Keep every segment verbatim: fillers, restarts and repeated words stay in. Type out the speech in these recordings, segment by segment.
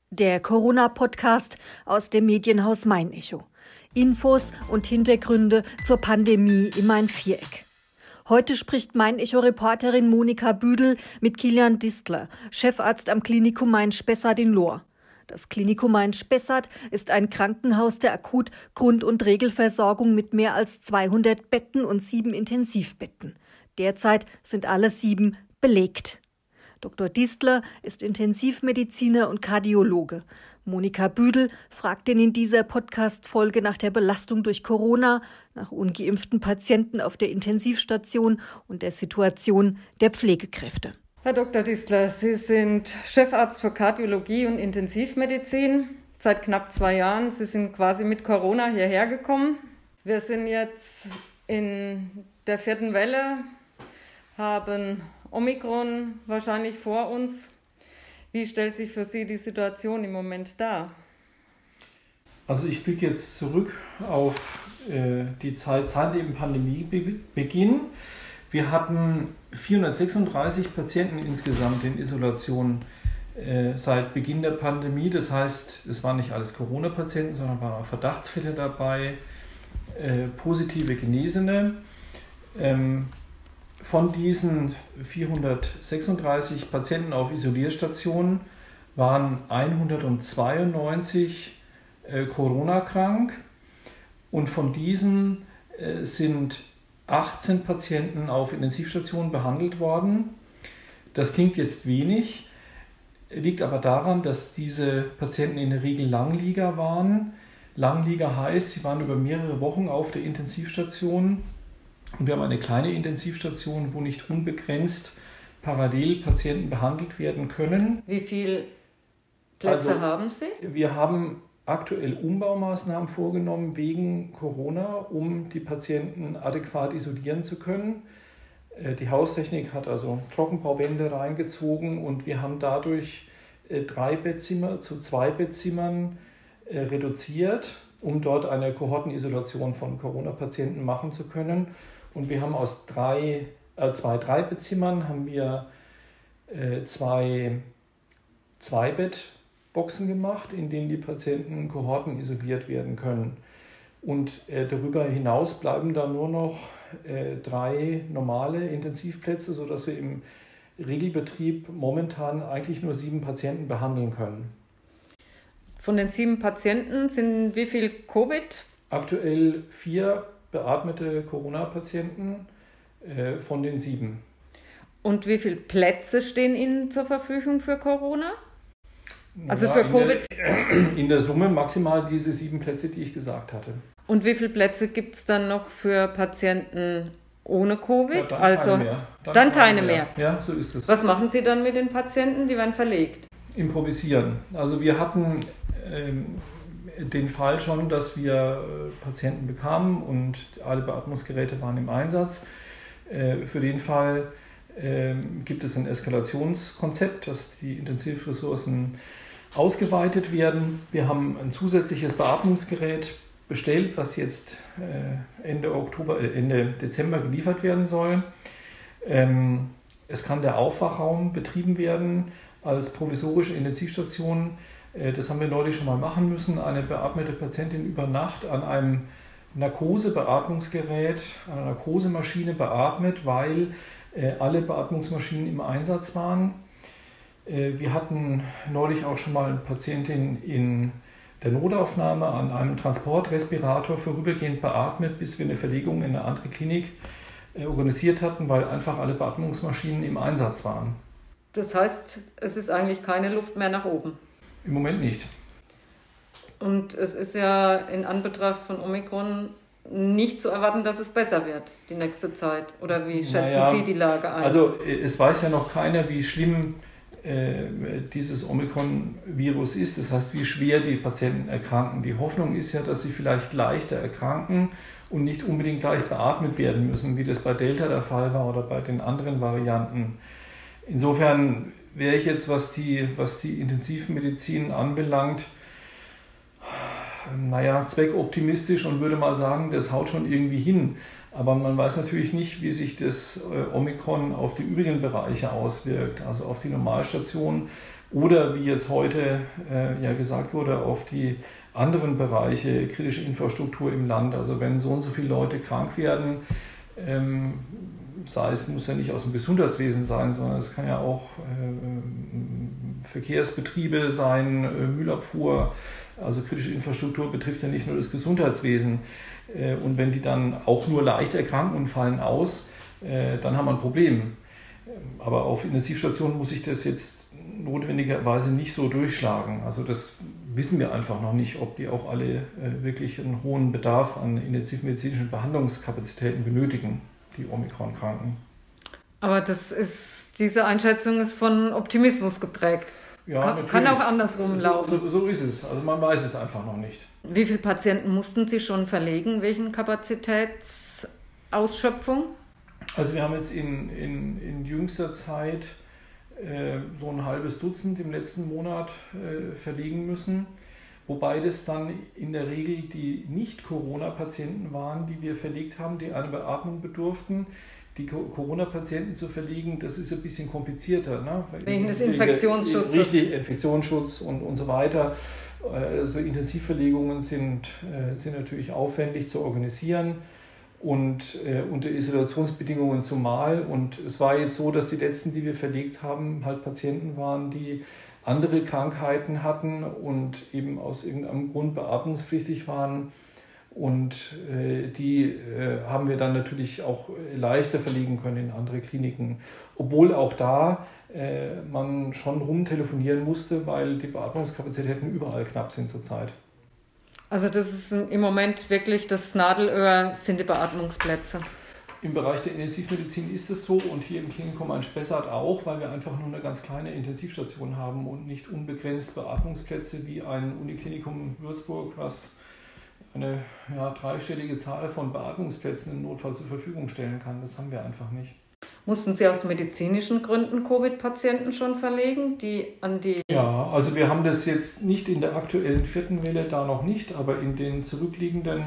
Der Corona-Podcast aus dem Medienhaus Main-Echo. Infos und Hintergründe zur Pandemie im Main-Viereck. Heute spricht Main-Echo-Reporterin Monika Büdel mit Kilian Distler, Chefarzt am Klinikum Main-Spessart in Lohr. Das Klinikum Main-Spessart ist ein Krankenhaus der Akut-, Grund- und Regelversorgung mit mehr als zweihundert Betten und sieben Intensivbetten. Derzeit sind alle sieben belegt. Doktor Distler ist Intensivmediziner und Kardiologe. Monika Büdel fragt ihn in dieser Podcast-Folge nach der Belastung durch Corona, nach ungeimpften Patienten auf der Intensivstation und der Situation der Pflegekräfte. Herr Doktor Distler, Sie sind Chefarzt für Kardiologie und Intensivmedizin seit knapp zwei Jahren. Sie sind quasi mit Corona hierher gekommen. Wir sind jetzt in der vierten Welle, haben Omikron wahrscheinlich vor uns. Wie stellt sich für Sie die Situation im Moment dar? Also ich blicke jetzt zurück auf äh, die Zeit seit dem Pandemiebeginn. Wir hatten vierhundertsechsunddreißig Patienten insgesamt in Isolation äh, seit Beginn der Pandemie. Das heißt, es waren nicht alles Corona-Patienten, sondern waren auch Verdachtsfälle dabei, äh, positive Genesene. Ähm, Von diesen vierhundertsechsunddreißig Patienten auf Isolierstationen waren hundertzweiundneunzig äh, Corona-krank und von diesen äh, sind achtzehn Patienten auf Intensivstationen behandelt worden. Das klingt jetzt wenig, liegt aber daran, dass diese Patienten in der Regel Langlieger waren. Langlieger heißt, sie waren über mehrere Wochen auf der Intensivstation. Und wir haben eine kleine Intensivstation, wo nicht unbegrenzt parallel Patienten behandelt werden können. Wie viele Plätze also, haben Sie? Wir haben aktuell Umbaumaßnahmen vorgenommen wegen Corona, um die Patienten adäquat isolieren zu können. Die Haustechnik hat also Trockenbauwände reingezogen und wir haben dadurch drei Bettzimmer zu zwei Bettzimmern reduziert, um dort eine Kohortenisolation von Corona-Patienten machen zu können. Und wir haben aus drei, äh, zwei Drei-Bettzimmern haben wir äh, zwei Zwei-Bett-Boxen gemacht, in denen die Patienten Kohorten isoliert werden können. Und äh, darüber hinaus bleiben dann nur noch äh, drei normale Intensivplätze, sodass wir im Regelbetrieb momentan eigentlich nur sieben Patienten behandeln können. Von den sieben Patienten sind wie viel Covid? Aktuell vier beatmete Corona-Patienten äh, von den sieben. Und wie viele Plätze stehen Ihnen zur Verfügung für Corona? Also ja, für in Covid? Der, in der Summe maximal diese sieben Plätze, die ich gesagt hatte. Und wie viele Plätze gibt es dann noch für Patienten ohne Covid? Ja, dann also keine mehr. Dann, dann keine mehr. mehr. Ja, so ist es. Was machen Sie dann mit den Patienten? Die werden verlegt? Improvisieren. Also wir hatten ähm, den Fall schon, dass wir äh, Patienten bekamen und alle Beatmungsgeräte waren im Einsatz. Äh, für den Fall äh, gibt es ein Eskalationskonzept, dass die Intensivressourcen ausgeweitet werden. Wir haben ein zusätzliches Beatmungsgerät bestellt, was jetzt äh, Ende Oktober, äh, Ende Dezember geliefert werden soll. Ähm, es kann der Aufwachraum betrieben werden als provisorische Intensivstation. Das haben wir neulich schon mal machen müssen. Eine beatmete Patientin über Nacht an einem Narkosebeatmungsgerät, einer Narkosemaschine beatmet, weil alle Beatmungsmaschinen im Einsatz waren. Wir hatten neulich auch schon mal eine Patientin in der Notaufnahme an einem Transportrespirator vorübergehend beatmet, bis wir eine Verlegung in eine andere Klinik organisiert hatten, weil einfach alle Beatmungsmaschinen im Einsatz waren. Das heißt, es ist eigentlich keine Luft mehr nach oben? Im Moment nicht. Und es ist ja in Anbetracht von Omikron nicht zu erwarten, dass es besser wird die nächste Zeit. Oder wie schätzen naja, Sie die Lage ein? Also es weiß ja noch keiner, wie schlimm äh, dieses Omikron-Virus ist. Das heißt, wie schwer die Patienten erkranken. Die Hoffnung ist ja, dass sie vielleicht leichter erkranken und nicht unbedingt gleich beatmet werden müssen, wie das bei Delta der Fall war oder bei den anderen Varianten. Insofern wäre ich jetzt, was die, was die Intensivmedizin anbelangt, naja, zweckoptimistisch und würde mal sagen, das haut schon irgendwie hin. Aber man weiß natürlich nicht, wie sich das Omikron auf die übrigen Bereiche auswirkt. Also auf die Normalstation oder wie jetzt heute äh, ja gesagt wurde, auf die anderen Bereiche, kritische Infrastruktur im Land. Also wenn so und so viele Leute krank werden, ähm, sei es, muss ja nicht aus dem Gesundheitswesen sein, sondern es kann ja auch äh, Verkehrsbetriebe sein, äh, Müllabfuhr, also kritische Infrastruktur betrifft ja nicht nur das Gesundheitswesen. Äh, und wenn die dann auch nur leicht erkranken und fallen aus, äh, dann haben wir ein Problem. Aber auf Intensivstationen muss ich das jetzt notwendigerweise nicht so durchschlagen. Also das wissen wir einfach noch nicht, ob die auch alle äh, wirklich einen hohen Bedarf an intensivmedizinischen Behandlungskapazitäten benötigen, die Omikron-Kranken. Aber das ist, diese Einschätzung ist von Optimismus geprägt. Ja, kann, kann auch andersrum so, laufen. So, so ist es. Also man weiß es einfach noch nicht. Wie viele Patienten mussten Sie schon verlegen wegen Kapazitätsausschöpfung? Also wir haben jetzt in, in, in jüngster Zeit äh, so ein halbes Dutzend im letzten Monat äh, verlegen müssen, wobei das dann in der Regel die Nicht-Corona-Patienten waren, die wir verlegt haben, die eine Beatmung bedurften. Die Corona-Patienten zu verlegen, das ist ein bisschen komplizierter. Ne? Wegen des Infektionsschutzes. Richtig, Infektionsschutz und, und so weiter. Also Intensivverlegungen sind, sind natürlich aufwendig zu organisieren und äh, unter Isolationsbedingungen zumal. Und es war jetzt so, dass die letzten, die wir verlegt haben, halt Patienten waren, die andere Krankheiten hatten und eben aus irgendeinem Grund beatmungspflichtig waren. Und äh, die äh, haben wir dann natürlich auch leichter verlegen können in andere Kliniken. Obwohl auch da äh, man schon rumtelefonieren musste, weil die Beatmungskapazitäten überall knapp sind zurzeit. Also das ist im Moment wirklich das Nadelöhr, sind die Beatmungsplätze. Im Bereich der Intensivmedizin ist es so und hier im Klinikum Main-Spessart auch, weil wir einfach nur eine ganz kleine Intensivstation haben und nicht unbegrenzt Beatmungsplätze wie ein Uniklinikum Würzburg, was eine ja, dreistellige Zahl von Beatmungsplätzen im Notfall zur Verfügung stellen kann. Das haben wir einfach nicht. Mussten Sie aus medizinischen Gründen Covid-Patienten schon verlegen, die an die... Ja, also wir haben das jetzt nicht in der aktuellen vierten Welle, da noch nicht, aber in den zurückliegenden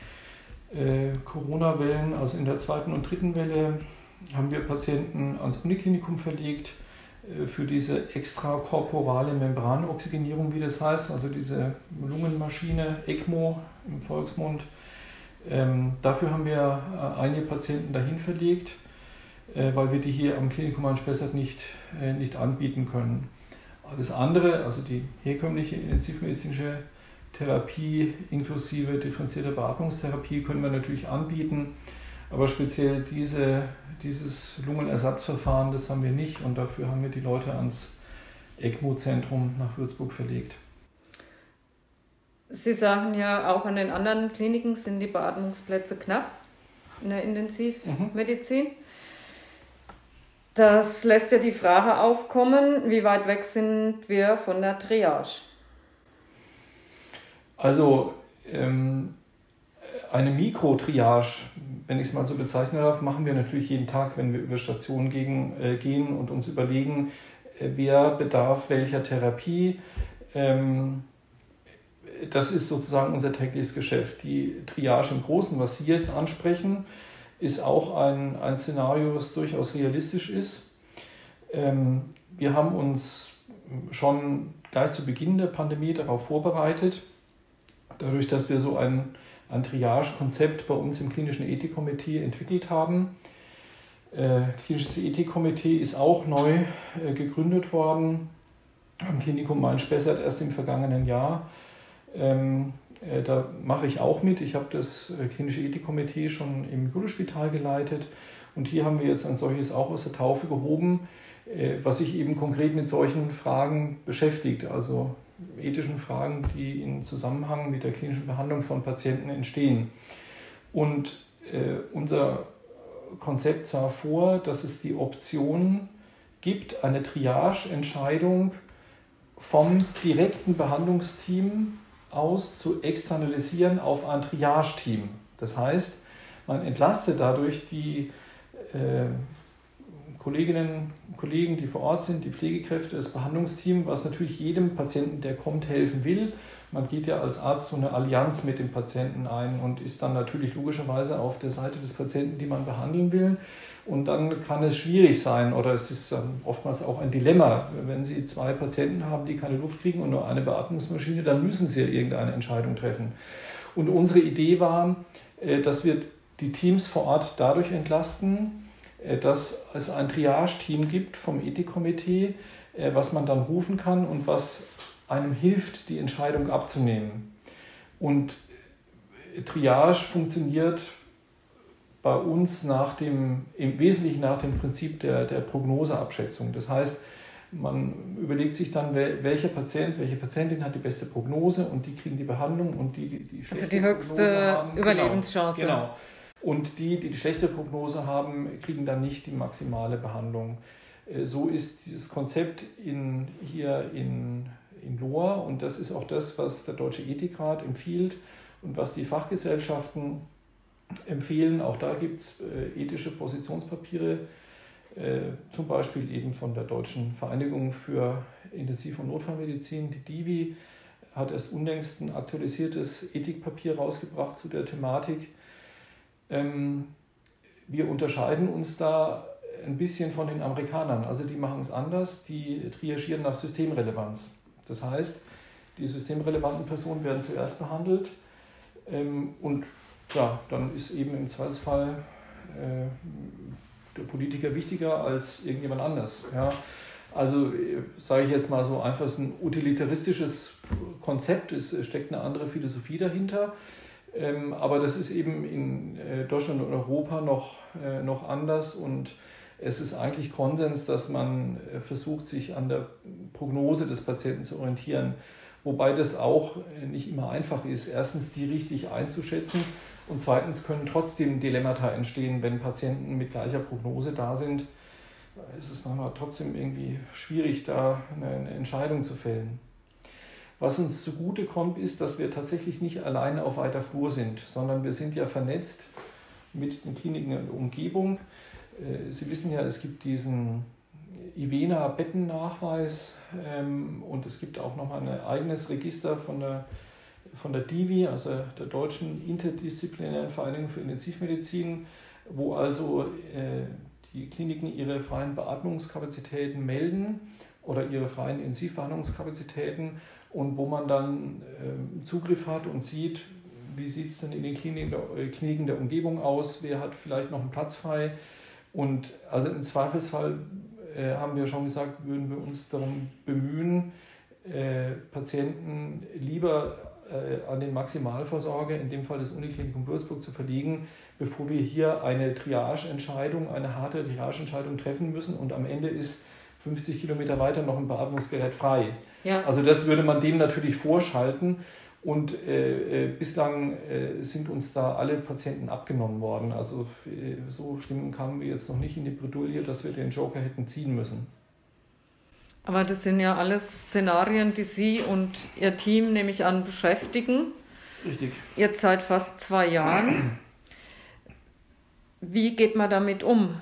äh, Corona-Wellen, also in der zweiten und dritten Welle, haben wir Patienten ans Uniklinikum verlegt äh, für diese extrakorporale Membranoxygenierung, wie das heißt, also diese Lungenmaschine, ECMO im Volksmund. Ähm, dafür haben wir äh, einige Patienten dahin verlegt, äh, weil wir die hier am Klinikum Main-Spessart nicht, äh, nicht anbieten können. Alles andere, also die herkömmliche intensivmedizinische Therapie inklusive differenzierter Beatmungstherapie können wir natürlich anbieten, aber speziell diese, dieses Lungenersatzverfahren, das haben wir nicht und dafür haben wir die Leute ans ECMO-Zentrum nach Würzburg verlegt. Sie sagen ja, auch an den anderen Kliniken sind die Beatmungsplätze knapp in der Intensivmedizin. Mhm. Das lässt ja die Frage aufkommen, wie weit weg sind wir von der Triage? Also ähm, eine Mikrotriage, wenn ich es mal so bezeichnen darf, machen wir natürlich jeden Tag, wenn wir über Stationen gehen, äh, gehen und uns überlegen, äh, wer bedarf welcher Therapie. Ähm, das ist sozusagen unser tägliches Geschäft. Die Triage im Großen, was Sie jetzt ansprechen, ist auch ein, ein Szenario, was durchaus realistisch ist. Ähm, wir haben uns schon gleich zu Beginn der Pandemie darauf vorbereitet, dadurch, dass wir so ein, ein Triage-Konzept bei uns im klinischen Ethikkomitee entwickelt haben. Äh, klinisches Ethikkomitee ist auch neu äh, gegründet worden am Klinikum Main-Spessart erst im vergangenen Jahr. Ähm, äh, da mache ich auch mit. Ich habe das äh, klinische Ethikkomitee schon im Julius-Spital geleitet und hier haben wir jetzt ein solches auch aus der Taufe gehoben, äh, was sich eben konkret mit solchen Fragen beschäftigt, also ethischen Fragen, die in Zusammenhang mit der klinischen Behandlung von Patienten entstehen. Und äh, unser Konzept sah vor, dass es die Option gibt, eine Triage-Entscheidung vom direkten Behandlungsteam aus zu externalisieren auf ein Triage-Team. Das heißt, man entlastet dadurch die äh, Kolleginnen und Kollegen, die vor Ort sind, die Pflegekräfte, das Behandlungsteam, was natürlich jedem Patienten, der kommt, helfen will. Man geht ja als Arzt so eine Allianz mit dem Patienten ein und ist dann natürlich logischerweise auf der Seite des Patienten, die man behandeln will. Und dann kann es schwierig sein oder es ist oftmals auch ein Dilemma. Wenn Sie zwei Patienten haben, die keine Luft kriegen und nur eine Beatmungsmaschine, dann müssen Sie ja irgendeine Entscheidung treffen. Und unsere Idee war, dass wir die Teams vor Ort dadurch entlasten, dass es ein Triage-Team gibt vom Ethikkomitee, was man dann rufen kann und was einem hilft, die Entscheidung abzunehmen. Und Triage funktioniert bei uns nach dem, im Wesentlichen nach dem Prinzip der, der Prognoseabschätzung. Das heißt, man überlegt sich dann, welcher Patient, welche Patientin hat die beste Prognose und die kriegen die Behandlung und die, die, die schlechte Also die höchste haben, Überlebenschance. Genau, genau. Und die, die die schlechte Prognose haben, kriegen dann nicht die maximale Behandlung. So ist dieses Konzept in, hier in, in Lohr und das ist auch das, was der Deutsche Ethikrat empfiehlt und was die Fachgesellschaften empfehlen. Auch da gibt es äh, ethische Positionspapiere, äh, zum Beispiel eben von der Deutschen Vereinigung für Intensiv- und Notfallmedizin. Die D I V I hat erst unlängst ein aktualisiertes Ethikpapier rausgebracht zu der Thematik. Ähm, wir unterscheiden uns da ein bisschen von den Amerikanern. Also die machen es anders, die triagieren nach Systemrelevanz. Das heißt, die systemrelevanten Personen werden zuerst behandelt ähm, und ja, dann ist eben im Zweifelsfall äh, der Politiker wichtiger als irgendjemand anders. Ja. Also sage ich jetzt mal so einfach, es ist ein utilitaristisches Konzept, es steckt eine andere Philosophie dahinter, ähm, aber das ist eben in äh, Deutschland und Europa noch, äh, noch anders und es ist eigentlich Konsens, dass man äh, versucht, sich an der Prognose des Patienten zu orientieren, wobei das auch äh, nicht immer einfach ist, erstens die richtig einzuschätzen. Und zweitens können trotzdem Dilemmata entstehen, wenn Patienten mit gleicher Prognose da sind. Es ist manchmal trotzdem irgendwie schwierig, da eine Entscheidung zu fällen. Was uns zugute kommt, ist, dass wir tatsächlich nicht alleine auf weiter Flur sind, sondern wir sind ja vernetzt mit den Kliniken in der Umgebung. Sie wissen ja, es gibt diesen Ivena-Bettennachweis und es gibt auch nochmal ein eigenes Register von der von der D I V I, also der Deutschen Interdisziplinären Vereinigung für Intensivmedizin, wo also äh, die Kliniken ihre freien Beatmungskapazitäten melden oder ihre freien Intensivbehandlungskapazitäten und wo man dann äh, Zugriff hat und sieht, wie sieht es denn in den Kliniken der, äh, Kliniken der Umgebung aus, wer hat vielleicht noch einen Platz frei. Und also im Zweifelsfall äh, haben wir schon gesagt, würden wir uns darum bemühen, äh, Patienten lieber an den Maximalversorger, in dem Fall das Uniklinikum Würzburg, zu verlegen, bevor wir hier eine Triageentscheidung, eine harte Triageentscheidung treffen müssen und am Ende ist fünfzig Kilometer weiter noch ein Beatmungsgerät frei. Ja. Also das würde man denen natürlich vorschalten und äh, bislang äh, sind uns da alle Patienten abgenommen worden. Also äh, so schlimm kamen wir jetzt noch nicht in die Bredouille, dass wir den Joker hätten ziehen müssen. Aber das sind ja alles Szenarien, die Sie und Ihr Team, nehme ich an, beschäftigen. Richtig. Jetzt seit fast zwei Jahren. Wie geht man damit um?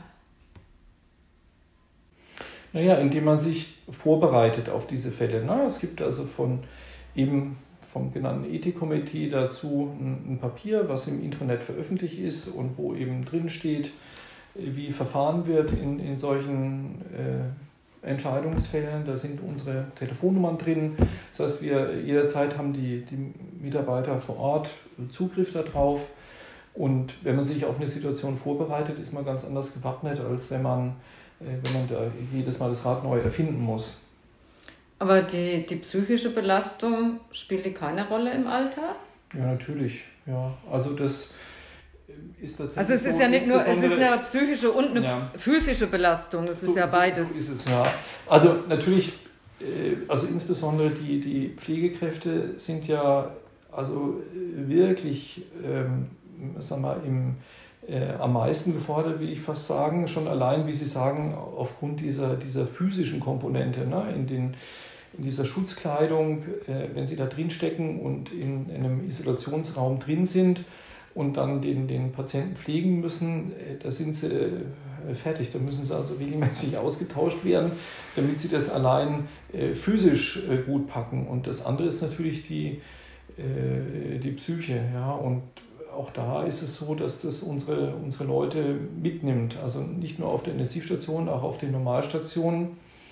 Naja, indem man sich vorbereitet auf diese Fälle. Na, es gibt also von eben vom genannten Ethikkomitee dazu ein, ein Papier, was im Internet veröffentlicht ist und wo eben drin steht, wie verfahren wird in, in solchen äh, Entscheidungsfällen. Da sind unsere Telefonnummern drin. Das heißt, wir jederzeit haben die, die Mitarbeiter vor Ort Zugriff darauf. Und wenn man sich auf eine Situation vorbereitet, ist man ganz anders gewappnet, als wenn man, wenn man da jedes Mal das Rad neu erfinden muss. Aber die, die psychische Belastung, spielt die keine Rolle im Alter? Ja, natürlich. Ja, also das ist tatsächlich Also es ist so, ja nicht nur, es ist eine psychische und eine ja. physische Belastung, es ist so, ja beides. So ist es, ja. Also natürlich, also insbesondere die, die Pflegekräfte sind ja also wirklich, ähm, sagen wir, im, äh, am meisten gefordert, will ich fast sagen, schon allein, wie Sie sagen, aufgrund dieser, dieser physischen Komponente, ne, in, den, in dieser Schutzkleidung, äh, wenn Sie da drin stecken und in, in einem Isolationsraum drin sind, und dann den, den Patienten pflegen müssen, da sind sie fertig. Da müssen sie also regelmäßig ausgetauscht werden, damit sie das allein äh, physisch äh, gut packen. Und das andere ist natürlich die, äh, die Psyche. Ja? Und auch da ist es so, dass das unsere, unsere Leute mitnimmt. Also nicht nur auf der Intensivstation, auch auf den Normalstationen.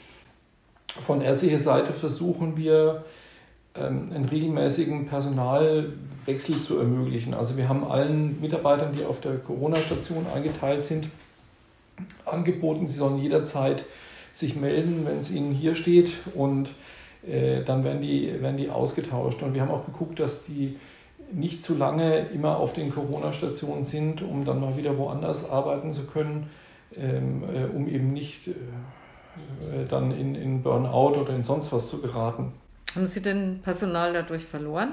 Von ärztlicher Seite versuchen wir, einen regelmäßigen Personalwechsel zu ermöglichen. Also wir haben allen Mitarbeitern, die auf der Corona-Station eingeteilt sind, angeboten, sie sollen jederzeit sich melden, wenn es ihnen hier steht, und äh, dann werden die, werden die ausgetauscht. Und wir haben auch geguckt, dass die nicht zu lange immer auf den Corona-Stationen sind, um dann mal wieder woanders arbeiten zu können, ähm, äh, um eben nicht äh, dann in, in Burnout oder in sonst was zu geraten. Haben Sie denn Personal dadurch verloren?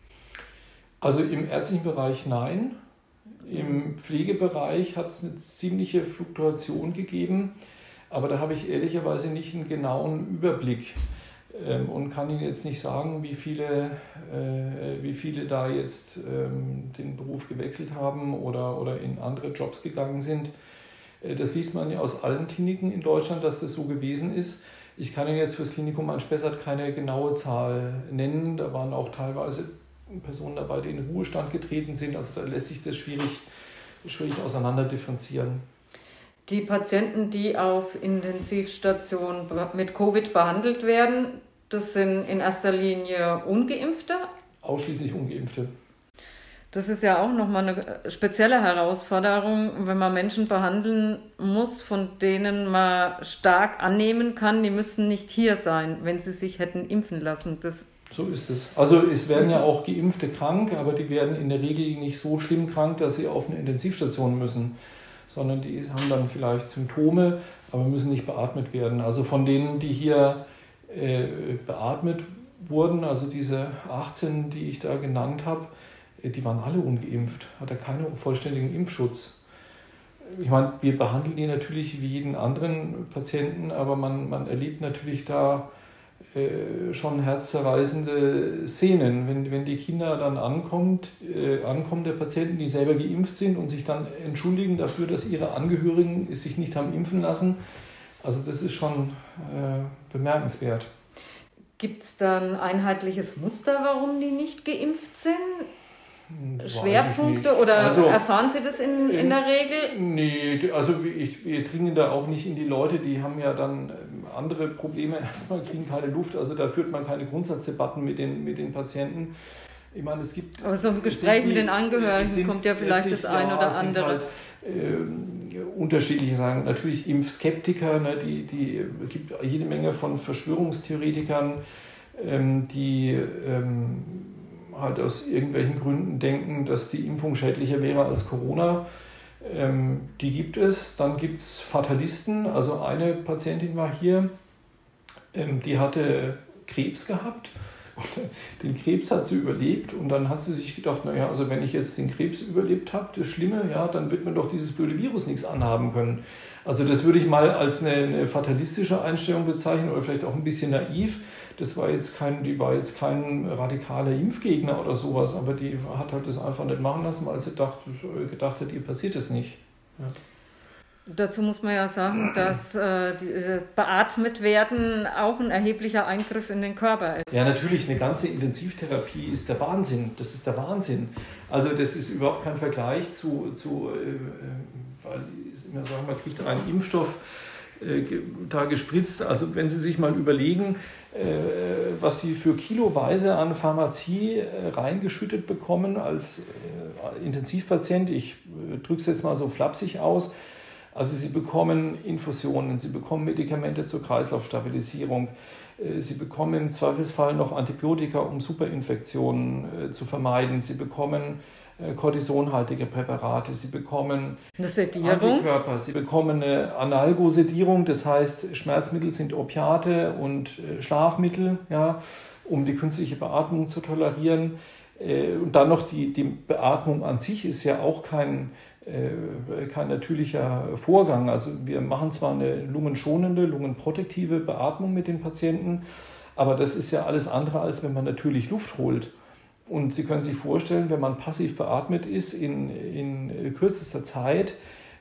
Also im ärztlichen Bereich nein. Im Pflegebereich hat es eine ziemliche Fluktuation gegeben, aber da habe ich ehrlicherweise nicht einen genauen Überblick ähm, und kann Ihnen jetzt nicht sagen, wie viele, äh, wie viele da jetzt ähm, den Beruf gewechselt haben oder, oder in andere Jobs gegangen sind. Äh, das sieht man ja aus allen Kliniken in Deutschland, dass das so gewesen ist. Ich kann Ihnen jetzt für das Klinikum Spessart keine genaue Zahl nennen. Da waren auch teilweise Personen dabei, die in den Ruhestand getreten sind. Also da lässt sich das schwierig, schwierig auseinander differenzieren. Die Patienten, die auf Intensivstationen mit Covid behandelt werden, das sind in erster Linie Ungeimpfte? Ausschließlich Ungeimpfte. Das ist ja auch nochmal eine spezielle Herausforderung, wenn man Menschen behandeln muss, von denen man stark annehmen kann, die müssten nicht hier sein, wenn sie sich hätten impfen lassen. Das so ist es. Also es werden ja auch Geimpfte krank, aber die werden in der Regel nicht so schlimm krank, dass sie auf eine Intensivstation müssen, sondern die haben dann vielleicht Symptome, aber müssen nicht beatmet werden. Also von denen, die hier äh, beatmet wurden, also diese achtzehn, die ich da genannt habe, die waren alle ungeimpft, hatte keinen vollständigen Impfschutz. Ich meine, wir behandeln die natürlich wie jeden anderen Patienten, aber man, man erlebt natürlich da äh, schon herzzerreißende Szenen, wenn, wenn die Kinder dann ankommt, äh, ankommen der Patienten, die selber geimpft sind und sich dann entschuldigen dafür, dass ihre Angehörigen sich nicht haben impfen lassen. Also das ist schon äh, bemerkenswert. Gibt es da ein einheitliches Muster, warum die nicht geimpft sind? Schwerpunkte oder also, erfahren Sie das in, in der Regel? Nee, also ich, wir dringen da auch nicht in die Leute, die haben ja dann andere Probleme. Erstmal kriegen keine Luft, also da führt man keine Grundsatzdebatten mit den, mit den Patienten. Ich meine, es gibt... Aber so ein Gespräch die, mit den Angehörigen sind, kommt ja vielleicht das eine ja, oder andere. Halt, äh, unterschiedliche sagen, natürlich Impfskeptiker, ne, die, die gibt jede Menge von Verschwörungstheoretikern, ähm, die... Ähm, halt aus irgendwelchen Gründen denken, dass die Impfung schädlicher wäre als Corona. Ähm, die gibt es. Dann gibt es Fatalisten. Also eine Patientin war hier, ähm, die hatte Krebs gehabt. Und den Krebs hat sie überlebt und dann hat sie sich gedacht, naja, also wenn ich jetzt den Krebs überlebt habe, das Schlimme, ja, dann wird mir doch dieses blöde Virus nichts anhaben können. Also das würde ich mal als eine, eine fatalistische Einstellung bezeichnen oder vielleicht auch ein bisschen naiv. Das war jetzt kein, die war jetzt kein radikaler Impfgegner oder sowas, aber die hat halt das einfach nicht machen lassen, weil sie dacht, gedacht hat, ihr passiert es nicht. Ja. Dazu muss man ja sagen, dass äh, die, äh, beatmet werden auch ein erheblicher Eingriff in den Körper ist. Ja, natürlich, eine ganze Intensivtherapie ist der Wahnsinn. Das ist der Wahnsinn. Also das ist überhaupt kein Vergleich zu, zu äh, weil immer sagen, man kriegt einen Impfstoff äh, da gespritzt. Also wenn Sie sich mal überlegen, äh, was Sie für kiloweise an Pharmazie äh, reingeschüttet bekommen als äh, Intensivpatient, ich äh, drücke es jetzt mal so flapsig aus. Also Sie bekommen Infusionen, Sie bekommen Medikamente zur Kreislaufstabilisierung, Sie bekommen im Zweifelsfall noch Antibiotika, um Superinfektionen zu vermeiden, Sie bekommen kortisonhaltige Präparate, Sie bekommen eine Sedierung. Antikörper, Sie bekommen eine Analgosedierung, das heißt Schmerzmittel sind Opiate und Schlafmittel, ja, um die künstliche Beatmung zu tolerieren. Und dann noch die, die Beatmung an sich ist ja auch kein kein natürlicher Vorgang. Also wir machen zwar eine lungenschonende, lungenprotektive Beatmung mit den Patienten, aber das ist ja alles andere, als wenn man natürlich Luft holt. Und Sie können sich vorstellen, wenn man passiv beatmet ist in, in kürzester Zeit,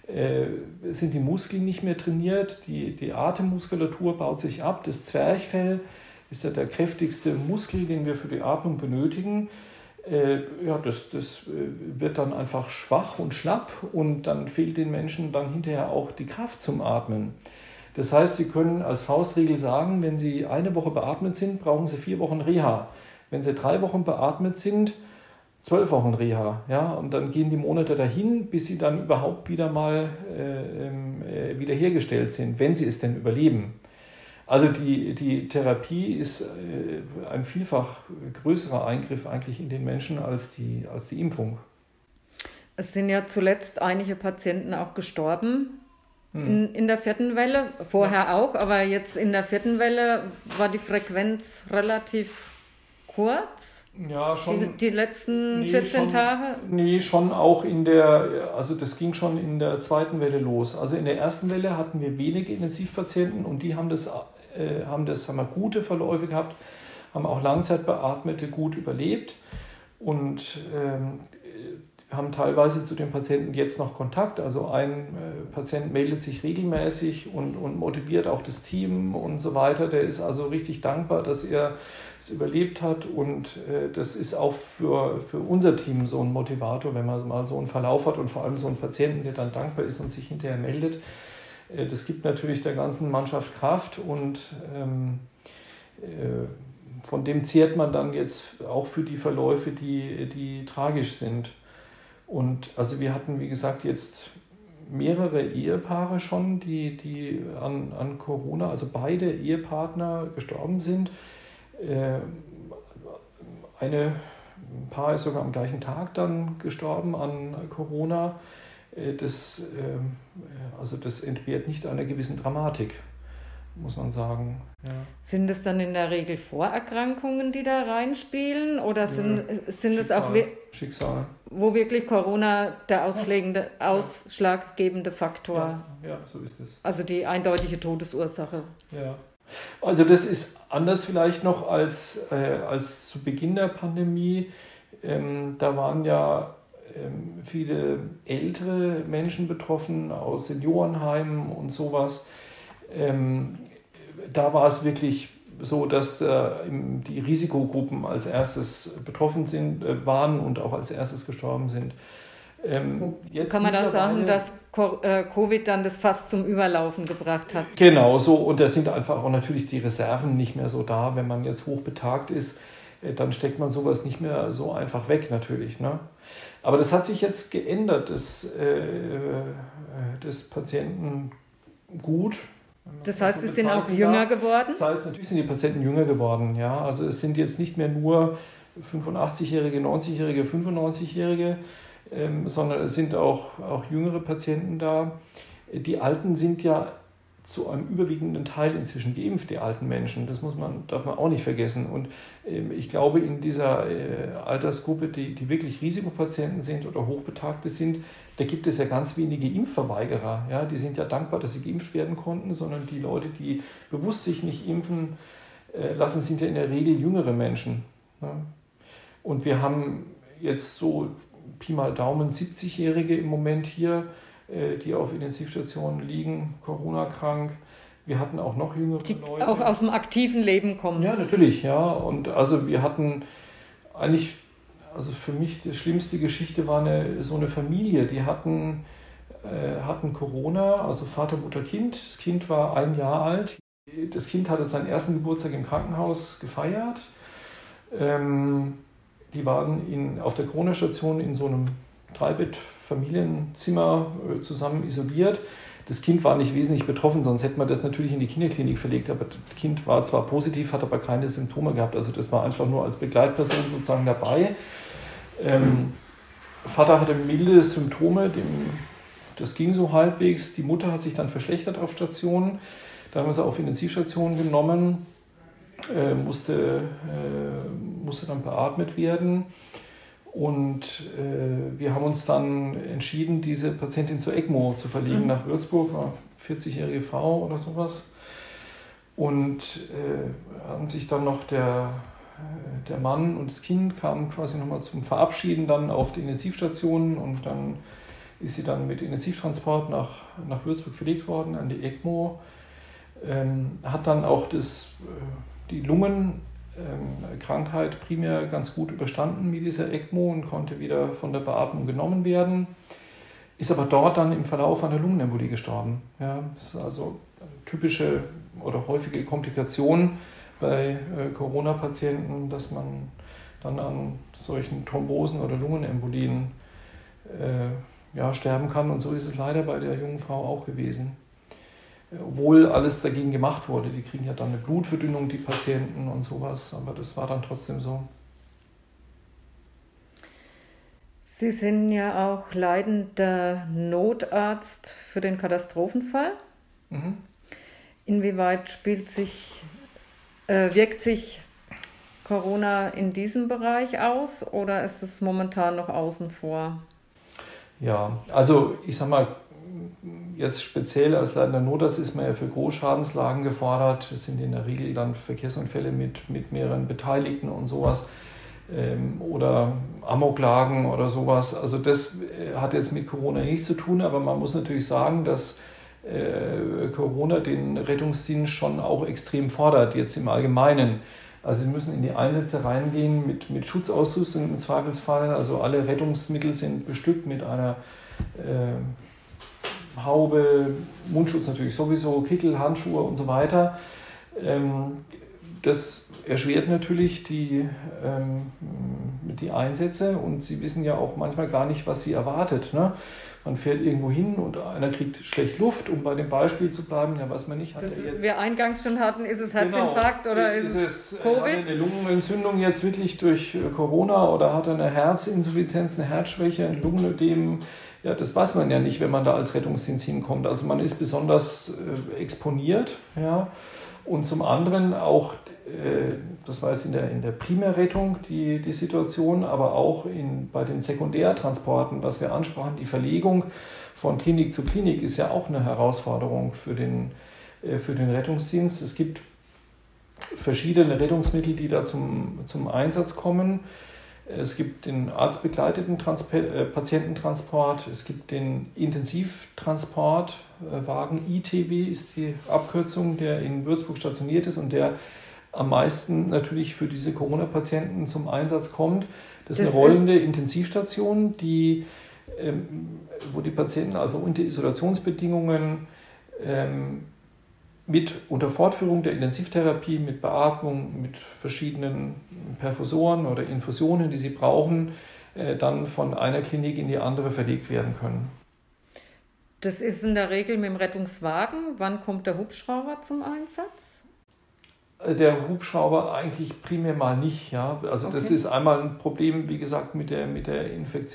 äh, sind die Muskeln nicht mehr trainiert, die, die Atemmuskulatur baut sich ab, das Zwerchfell ist ja der kräftigste Muskel, den wir für die Atmung benötigen. Äh, ja, das, das wird dann einfach schwach und schlapp und dann fehlt den Menschen dann hinterher auch die Kraft zum Atmen. Das heißt, Sie können als Faustregel sagen, wenn Sie eine Woche beatmet sind, brauchen Sie vier Wochen Reha. Wenn Sie drei Wochen beatmet sind, zwölf Wochen Reha. Ja? Und dann gehen die Monate dahin, bis Sie dann überhaupt wieder mal äh, äh, wiederhergestellt sind, wenn Sie es denn überleben. Also die, die Therapie ist äh, ein vielfach größerer Eingriff eigentlich in den Menschen als die, als die Impfung. Es sind ja zuletzt einige Patienten auch gestorben hm. in, in der vierten Welle, vorher ja. auch, aber jetzt in der vierten Welle war die Frequenz relativ kurz. Ja, schon. Die, die letzten nee, vierzehn schon, Tage? Nee, schon auch in der, also das ging schon in der zweiten Welle los. Also in der ersten Welle hatten wir wenige Intensivpatienten und die haben das, äh, haben das, haben wir gute Verläufe gehabt, haben auch Langzeitbeatmete gut überlebt und ähm, haben teilweise zu den Patienten jetzt noch Kontakt. Also ein äh, Patient meldet sich regelmäßig und, und motiviert auch das Team und so weiter. Der ist also richtig dankbar, dass er es überlebt hat und äh, das ist auch für, für unser Team so ein Motivator, wenn man mal so einen Verlauf hat und vor allem so einen Patienten, der dann dankbar ist und sich hinterher meldet. Äh, das gibt natürlich der ganzen Mannschaft Kraft und ähm, äh, von dem zehrt man dann jetzt auch für die Verläufe, die, die tragisch sind. Und also wir hatten, wie gesagt, jetzt mehrere Ehepaare schon, die, die an, an Corona, also beide Ehepartner gestorben sind. Äh, eine ein Paar ist sogar am gleichen Tag dann gestorben an Corona. Äh, das, äh, also das entbehrt nicht einer gewissen Dramatik, muss man sagen. Ja. Sind es dann in der Regel Vorerkrankungen, die da reinspielen? Oder sind, ja, sind es auch, Schicksal. wo wirklich Corona der ausschlägende, ja. ausschlaggebende Faktor? Ja, ja, so ist es. Also die eindeutige Todesursache. Ja. Also das ist anders vielleicht noch als, äh, als zu Beginn der Pandemie. Ähm, da waren ja ähm, viele ältere Menschen betroffen aus Seniorenheimen und sowas. Ähm, da war es wirklich so, dass äh, die Risikogruppen als erstes betroffen sind, äh, waren und auch als erstes gestorben sind. Ähm, jetzt Kann man da sagen, dass Covid dann das Fass zum Überlaufen gebracht hat? Genau so, und da sind einfach auch natürlich die Reserven nicht mehr so da. Wenn man jetzt hochbetagt ist, äh, dann steckt man sowas nicht mehr so einfach weg natürlich. Ne? Aber das hat sich jetzt geändert, das, äh, das Patienten gut. Das heißt, sie sind auch jünger geworden? Das heißt, natürlich sind die Patienten jünger geworden. Ja? Also es sind jetzt nicht mehr nur fünfundachtzig-Jährige, neunzig-Jährige, fünfundneunzig-Jährige, ähm, sondern es sind auch, auch jüngere Patienten da. Die Alten sind ja zu einem überwiegenden Teil inzwischen geimpft, die alten Menschen. Das muss man, darf man auch nicht vergessen. Und ähm, ich glaube, in dieser äh, Altersgruppe, die, die wirklich Risikopatienten sind oder Hochbetagte sind, da gibt es ja ganz wenige Impfverweigerer. Ja? Die sind ja dankbar, dass sie geimpft werden konnten, sondern die Leute, die bewusst sich nicht impfen äh, lassen, sind ja in der Regel jüngere Menschen. Ja? Und wir haben jetzt so Pi mal Daumen siebzig-Jährige im Moment hier, äh, die auf Intensivstationen liegen, Corona-krank. Wir hatten auch noch jüngere die Leute. Auch aus dem aktiven Leben kommen. Ja, natürlich, ja. Und also wir hatten eigentlich... Also für mich die schlimmste Geschichte war eine, so eine Familie, die hatten, äh, hatten Corona, also Vater, Mutter, Kind. Das Kind war ein Jahr alt. Das Kind hatte seinen ersten Geburtstag im Krankenhaus gefeiert. Ähm, die waren in, auf der Corona-Station in so einem Dreibett-Familienzimmer äh, zusammen isoliert. Das Kind war nicht wesentlich betroffen, sonst hätte man das natürlich in die Kinderklinik verlegt. Aber das Kind war zwar positiv, hat aber keine Symptome gehabt. Also das war einfach nur als Begleitperson sozusagen dabei. Ähm, Vater hatte milde Symptome, dem, das ging so halbwegs. Die Mutter hat sich dann verschlechtert auf Stationen. Da haben wir sie auf Intensivstationen genommen, äh, musste, äh, musste dann beatmet werden. Und äh, wir haben uns dann entschieden, diese Patientin zur ECMO zu verlegen mhm. nach Würzburg, eine vierzig-jährige Frau oder sowas. Und äh, haben sich dann noch der, äh, der Mann und das Kind kamen quasi nochmal zum Verabschieden dann auf die Intensivstation und dann ist sie dann mit Intensivtransport nach, nach Würzburg verlegt worden, an die ECMO. Ähm, hat dann auch das, die Lungenkrankheit ähm, primär ganz gut überstanden mit dieser ECMO und konnte wieder von der Beatmung genommen werden. Ist aber dort dann im Verlauf an der Lungenembolie gestorben. Ja, das ist also eine typische oder häufige Komplikation bei äh, Corona-Patienten, dass man dann an solchen Thrombosen oder Lungenembolien äh, ja, sterben kann. Und so ist es leider bei der jungen Frau auch gewesen. Obwohl alles dagegen gemacht wurde. Die kriegen ja dann eine Blutverdünnung, die Patienten und sowas, aber das war dann trotzdem so. Sie sind ja auch leitender Notarzt für den Katastrophenfall. Mhm. Inwieweit spielt sich, äh, wirkt sich Corona in diesem Bereich aus oder ist es momentan noch außen vor? Ja, also ich sag mal, jetzt speziell als leitender Notarzt ist man ja für Großschadenslagen gefordert. Das sind in der Regel dann Verkehrsunfälle mit, mit mehreren Beteiligten und sowas. Ähm, oder Amoklagen oder sowas. Also das hat jetzt mit Corona nichts zu tun, aber man muss natürlich sagen, dass äh, Corona den Rettungsdienst schon auch extrem fordert, jetzt im Allgemeinen. Also sie müssen in die Einsätze reingehen mit, mit Schutzausrüstung im Zweifelsfall. Also alle Rettungsmittel sind bestückt mit einer äh, Haube, Mundschutz natürlich sowieso, Kittel, Handschuhe und so weiter. Ähm, das erschwert natürlich die, ähm, die Einsätze und sie wissen ja auch manchmal gar nicht, was sie erwartet. Ne? Man fährt irgendwo hin und einer kriegt schlecht Luft, um bei dem Beispiel zu bleiben, ja, weiß man nicht. Hat das er jetzt, wir eingangs schon hatten, ist es Herzinfarkt genau, oder ist, ist es Covid? Hat er eine Lungenentzündung jetzt wirklich durch Corona oder hat er eine Herzinsuffizienz, eine Herzschwäche, ein Lungenödem? Ja, das weiß man ja nicht, wenn man da als Rettungsdienst hinkommt. Also man ist besonders äh, exponiert. Ja. Und zum anderen auch, äh, das war jetzt in der, in der Primärrettung die, die Situation, aber auch in, bei den Sekundärtransporten, was wir ansprachen, die Verlegung von Klinik zu Klinik ist ja auch eine Herausforderung für den, äh, für den Rettungsdienst. Es gibt verschiedene Rettungsmittel, die da zum, zum Einsatz kommen. Es gibt den arztbegleiteten Transpe- äh, Patiententransport, es gibt den Intensivtransportwagen, I T W ist die Abkürzung, der in Würzburg stationiert ist und der am meisten natürlich für diese Corona-Patienten zum Einsatz kommt. Das ist das eine rollende Intensivstation, die, ähm, wo die Patienten also unter Isolationsbedingungen ähm, mit unter Fortführung der Intensivtherapie, mit Beatmung, mit verschiedenen Perfusoren oder Infusionen, die sie brauchen, äh, dann von einer Klinik in die andere verlegt werden können. Das ist in der Regel mit dem Rettungswagen. Wann kommt der Hubschrauber zum Einsatz? Der Hubschrauber eigentlich primär mal nicht. Ja. Also okay. Das ist einmal ein Problem, wie gesagt, mit der, mit der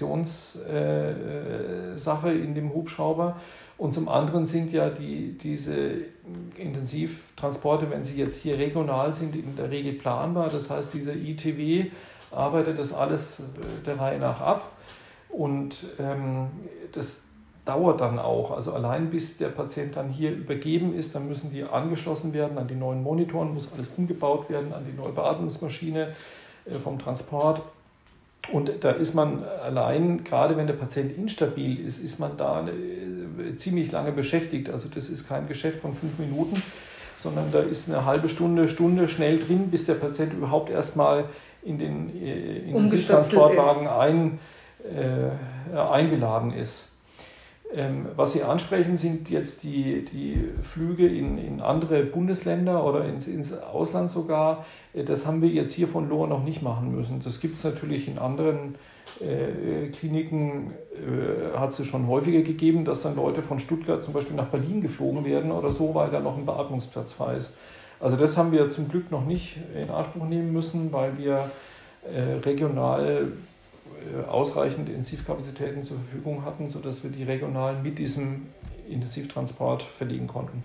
Infektionssache äh, in dem Hubschrauber. Und zum anderen sind ja die, diese Intensivtransporte, wenn sie jetzt hier regional sind, in der Regel planbar. Das heißt, dieser I T W arbeitet das alles der Reihe nach ab. Und ähm, das dauert dann auch. Also allein bis der Patient dann hier übergeben ist, dann müssen die angeschlossen werden an die neuen Monitoren, muss alles umgebaut werden an die neue Beatmungsmaschine äh, vom Transport. Und da ist man allein, gerade wenn der Patient instabil ist, ist man da äh, ziemlich lange beschäftigt. Also das ist kein Geschäft von fünf Minuten, sondern da ist eine halbe Stunde, Stunde schnell drin, bis der Patient überhaupt erstmal in den äh, Intensivtransportwagen ein, äh, eingeladen ist. Ähm, was Sie ansprechen, sind jetzt die, die Flüge in, in andere Bundesländer oder ins, ins Ausland sogar. Das haben wir jetzt hier von Lohr noch nicht machen müssen. Das gibt es natürlich in anderen äh, Kliniken, äh, hat es schon häufiger gegeben, dass dann Leute von Stuttgart zum Beispiel nach Berlin geflogen werden oder so, weil da noch ein Beatmungsplatz frei ist. Also das haben wir zum Glück noch nicht in Anspruch nehmen müssen, weil wir äh, regional ausreichend Intensivkapazitäten zur Verfügung hatten, sodass wir die regional mit diesem Intensivtransport verlegen konnten.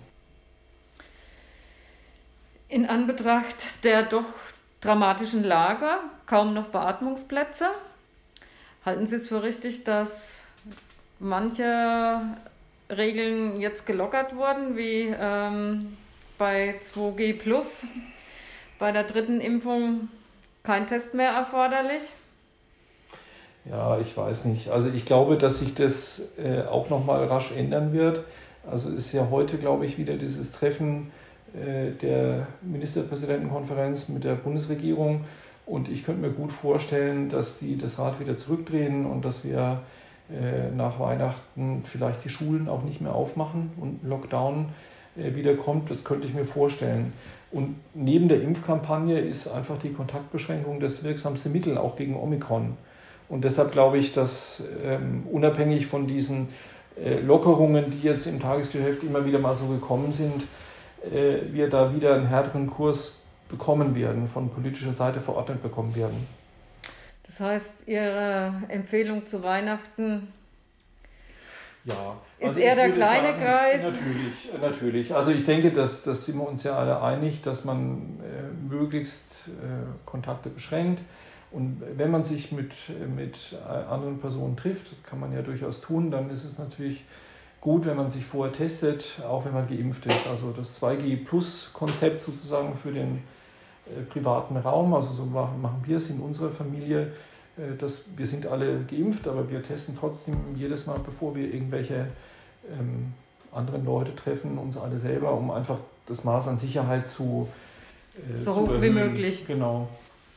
In Anbetracht der doch dramatischen Lage, kaum noch Beatmungsplätze, halten Sie es für richtig, dass manche Regeln jetzt gelockert wurden, wie ähm, bei zwei G plus, bei der dritten Impfung kein Test mehr erforderlich? Ja, ich weiß nicht. Also ich glaube, dass sich das äh, auch nochmal rasch ändern wird. Also ist ja heute, glaube ich, wieder dieses Treffen äh, der Ministerpräsidentenkonferenz mit der Bundesregierung. Und ich könnte mir gut vorstellen, dass die das Rad wieder zurückdrehen und dass wir äh, nach Weihnachten vielleicht die Schulen auch nicht mehr aufmachen und Lockdown äh, wieder kommt. Das könnte ich mir vorstellen. Und neben der Impfkampagne ist einfach die Kontaktbeschränkung das wirksamste Mittel, auch gegen Omikron. Und deshalb glaube ich, dass ähm, unabhängig von diesen äh, Lockerungen, die jetzt im Tagesgeschäft immer wieder mal so gekommen sind, äh, wir da wieder einen härteren Kurs bekommen werden, von politischer Seite verordnet bekommen werden. Das heißt, Ihre Empfehlung zu Weihnachten ja, ist also eher der kleine sagen, Kreis? Natürlich, natürlich. Also ich denke, dass, dass sind wir uns ja alle einig, dass man äh, möglichst äh, Kontakte beschränkt. Und wenn man sich mit, mit anderen Personen trifft, das kann man ja durchaus tun, dann ist es natürlich gut, wenn man sich vorher testet, auch wenn man geimpft ist. Also das zwei G Plus Konzept sozusagen für den äh, privaten Raum, also so machen wir es in unserer Familie, äh, dass wir sind alle geimpft, aber wir testen trotzdem jedes Mal, bevor wir irgendwelche ähm, anderen Leute treffen, uns alle selber, um einfach das Maß an Sicherheit zu äh, so zu hoch erhöhen. wie möglich. Genau.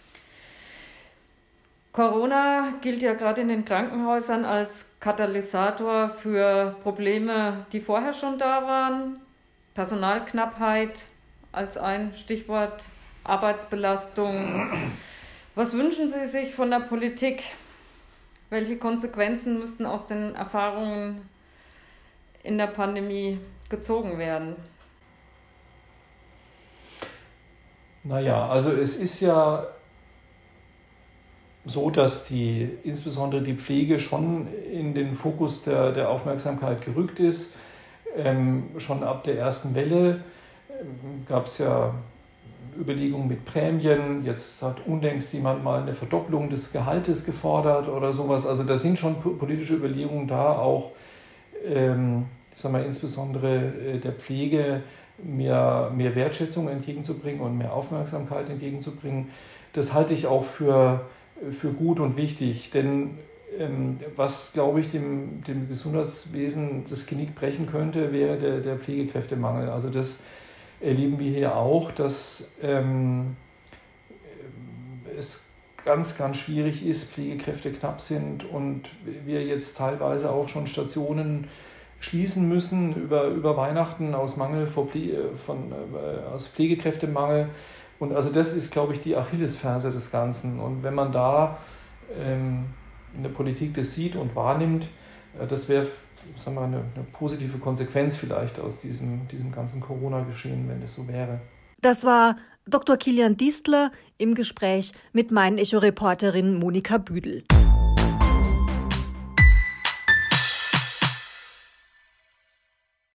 Corona gilt ja gerade in den Krankenhäusern als Katalysator für Probleme, die vorher schon da waren. Personalknappheit als ein Stichwort, Arbeitsbelastung. Was wünschen Sie sich von der Politik? Welche Konsequenzen müssten aus den Erfahrungen in der Pandemie gezogen werden? Naja, also es ist ja so, dass die, insbesondere die Pflege schon in den Fokus der, der Aufmerksamkeit gerückt ist. Ähm, schon ab der ersten Welle ähm, gab es ja Überlegungen mit Prämien. Jetzt hat unlängst jemand mal eine Verdopplung des Gehaltes gefordert oder sowas. Also da sind schon politische Überlegungen da, auch ähm, ich sag mal, insbesondere äh, der Pflege mehr, mehr Wertschätzung entgegenzubringen und mehr Aufmerksamkeit entgegenzubringen. Das halte ich auch für für gut und wichtig, denn ähm, was, glaube ich, dem, dem Gesundheitswesen das Genick brechen könnte, wäre der, der Pflegekräftemangel. Also das erleben wir hier auch, dass ähm, es ganz, ganz schwierig ist, Pflegekräfte knapp sind und wir jetzt teilweise auch schon Stationen schließen müssen über, über Weihnachten aus Mangel vor Pflege, von, äh, aus Pflegekräftemangel. Und also das ist, glaube ich, die Achillesferse des Ganzen. Und wenn man da ähm, in der Politik das sieht und wahrnimmt, äh, das wäre, sagen wir mal, eine, eine positive Konsequenz vielleicht aus diesem, diesem ganzen Corona-Geschehen, wenn es so wäre. Das war Doktor Kilian Diestler im Gespräch mit Mein Echo-Reporterin Monika Büdel.